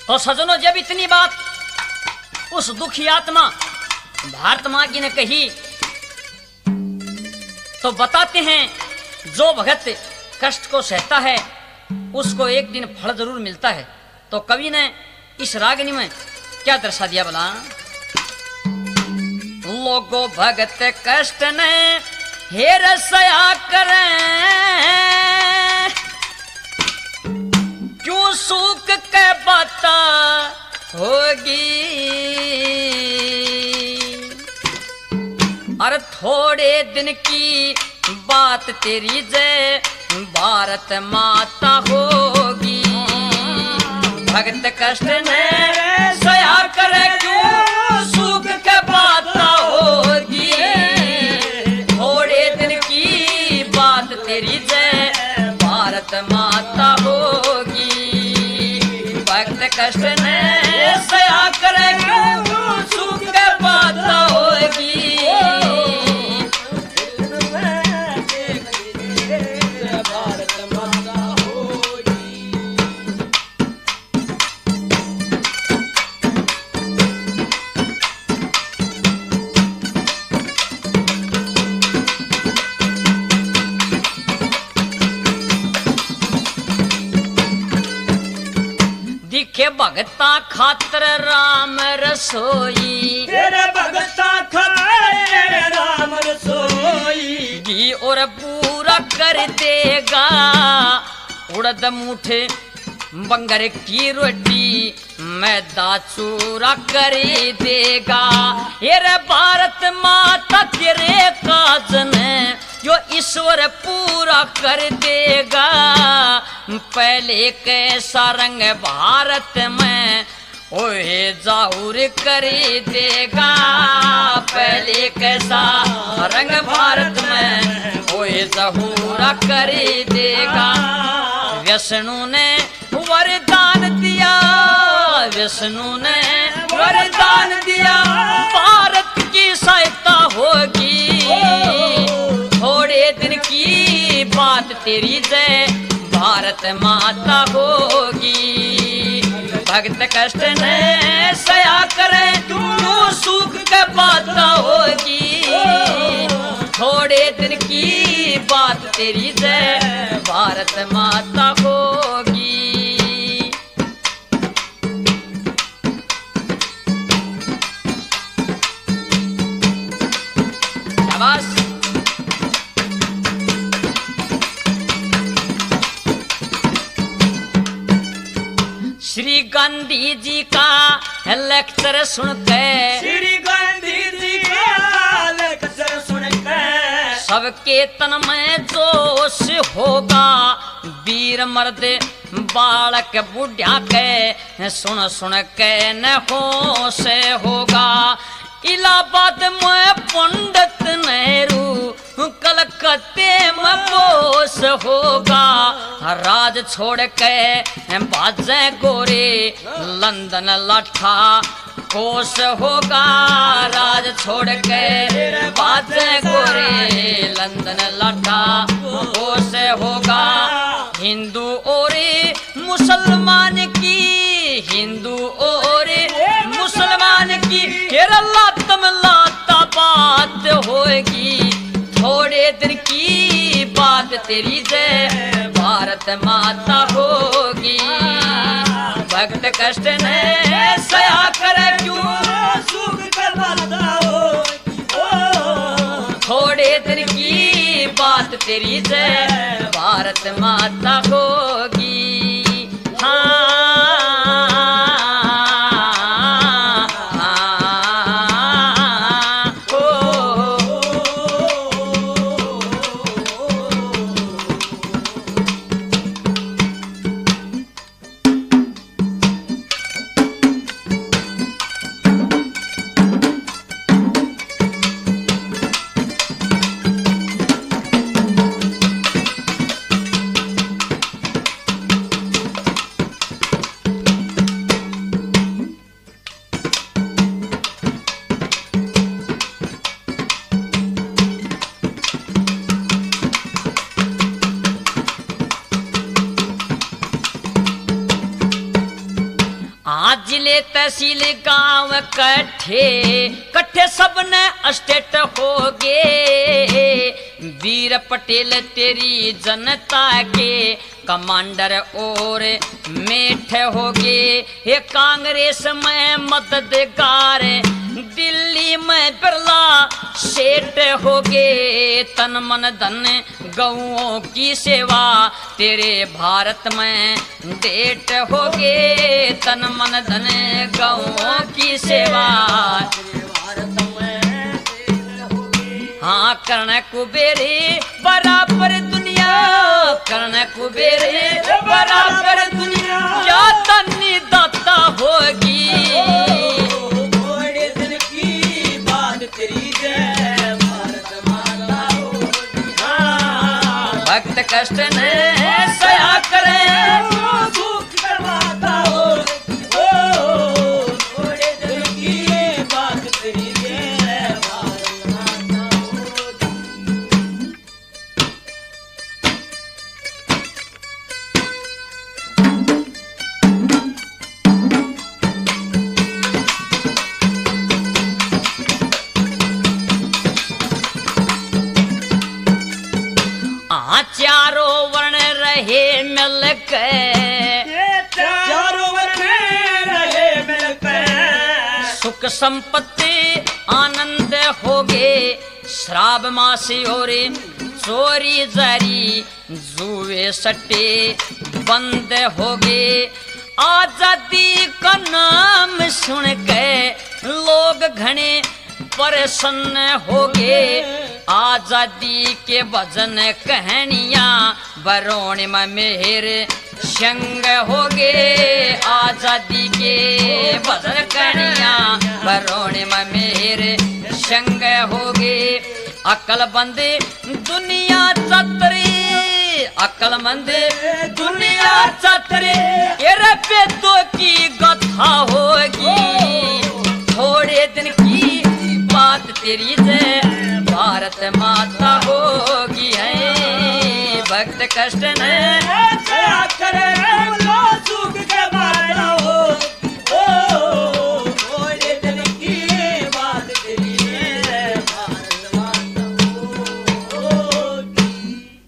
तो सजनों, जब इतनी बात उस दुखी आत्मा भारत माँ की ने कही तो बताते हैं जो भगत कष्ट को सहता है उसको एक दिन फल जरूर मिलता है। तो कवि ने इस रागनी में क्या दर्शा दिया भला? लोगो भगत कष्ट ने हेर सया करें, क्यों सुख के बाता होगी। अरे थोड़े दिन की बात तेरी जय भारत माता होगी। भगत कष्ट ने सया करे, क्यों सुख के बाता होगी। थोड़े दिन की बात तेरी जय भारत माता होगी। भक्त कष्ट ने सया करे, क्यों सुख के बाता होगी। दिखे भगता खातर राम रसोई, तेरे भगता खातर राम रसोई। घी और पूरा कर देगा उड़द मुठे बंगर की रोटी मैदा चूरा कर देगा। ये रे भारत माता तेरे काज ने जो ईश्वर पूरा कर देगा। पहले कैसा रंग भारत में ओए जाहुर कर देगा। पहले कैसा रंग भारत में ओए जहूरा कर देगा। विष्णु ने वरदान दिया, विष्णु ने वरदान दिया, भारत की सहायता होगी। थोड़े दिन की बात तेरी जय भारत माता होगी। भक्त कष्ट ने सया करे, तू सुख के बाता होगी। थोड़े दिन की बात तेरी जय भारत माता होगी। शाबाश। श्री गांधी जी का लेक्चर सुनकर, श्री गांधी जी का लेक्चर सुनकर सबके तन में जोश होगा। वीर मर्द बालक बुढ़िया के सुन सुन के न होश होगा। इलाहाबाद में पंडित नेहरू, कलकत्ते में बोस होगा। राज छोड़ के बाजे गोरे लंदन लठा कोस होगा। राज छोड़ के बाजे गोरे लंदन लठा कोस होगा। हिंदू और मुसलमान की, हिंदू और मुसलमान की केरला तमलाता बात होगी। थोड़े दिन की बात तेरी जय भारत माता होगी। भक्त कष्ट ने सया करे, क्यों सुख के बाता होगी। थोड़े दिन की बात तेरी जय भारत माता होगी। जिले तहसील गांव कट्ठे सबने स्टेट हो गे। वीर पटेल तेरी जनता के कमांडर और मेठ हो गे। ये कांग्रेस में मददगार दिल्ली में बिरला सेठ हो गे। तन मन धन गौओं की सेवा तेरे भारत में डेट हो गे। तन मन धन गौओं की सेवा हाँ कर्ण कुबेरे बराबर दुनिया, कर्ण कुबेरे बराबर दुनिया क्या तन्नी दाता होगी। थोड़े दिन की बात तेरी जय भारत माता होगी। भक्त कष्ट ने सया करे दुख करवाता हो। थोड़े दिन की बात तेरी जय भारत माता होगी। चारों वर्ण रहे मिलकर, चारों वर्ण रहे मिलकर। सुख संपत्ति आनंद होगे। श्राव मासी और चोरी जारी जुए सट्टे बंद होगे। आजादी का नाम सुन के लोग घने प्रसन्न होगे। आजादी के भजन कहानियां बरौनी में मेहर संग होगे। आजादी के भजन कहानियां बरौनी में मेहर संग होगे। अक्लमंद दुनिया चतरी, अक्लमंद दुनिया चतरी तेरे पेदों की कथा होगी। थोड़े दिन की बात तेरी जय भारत माता होगी है। भक्त कष्ट ने करे